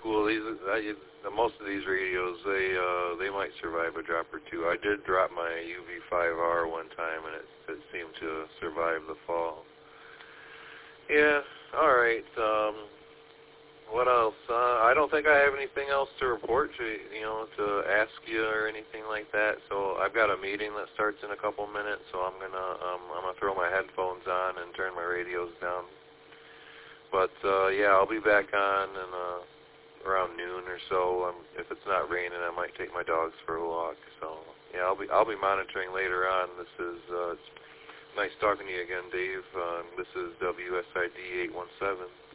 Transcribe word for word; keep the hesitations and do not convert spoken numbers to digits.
cool. These, I, most of these radios, they uh, they might survive a drop or two. I did drop my U V five R one time, and it, it seemed to survive the fall. Yeah, all right. Um, what else? Uh, I don't think I have anything else to report to, you know, to ask you or anything like that. So I've got a meeting that starts in a couple minutes, so I'm gonna um, I'm gonna throw my headphones on and turn my radios down. But uh, yeah, I'll be back on in uh, around noon or so. Um, if it's not raining, I might take my dogs for a walk. So yeah, I'll be I'll be monitoring later on. This is uh, it's nice talking to you again, Dave. Um, this is W S I D eight one seven.